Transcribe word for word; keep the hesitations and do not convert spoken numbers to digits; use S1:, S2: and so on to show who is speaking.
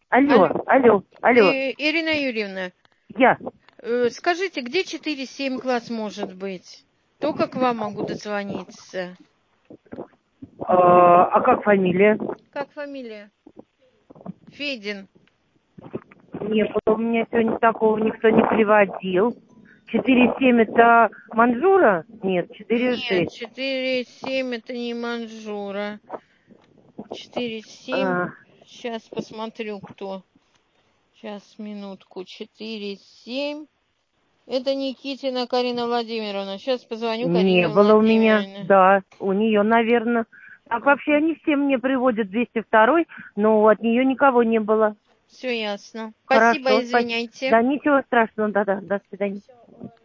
S1: Алло,
S2: Алло.
S1: алло, алло.
S2: Э, Ирина Юрьевна,
S1: Я.
S2: э, скажите, где четыре семь класс может быть? Только к вам могу дозвониться.
S1: А, а как фамилия?
S2: Как фамилия? Федин.
S1: Не было у меня сегодня такого, никто не приводил. Четыре семь это Манжура? Нет, четыре
S2: Нет,
S1: шесть.
S2: четыре семь это не Манжура. четыре семь.
S1: А,
S2: Сейчас посмотрю, кто. Сейчас, минутку. четыре семь. Это Никитина Карина Владимировна. Сейчас позвоню
S1: не
S2: Карине
S1: было у меня,
S2: Владимировне.
S1: да, у нее, наверное. Так вообще они все мне приводят двести второй, но от нее никого не было.
S2: Все ясно. Спасибо,
S1: Хорошо, спасибо.
S2: извиняйте.
S1: Да, ничего страшного, да-да, до свидания.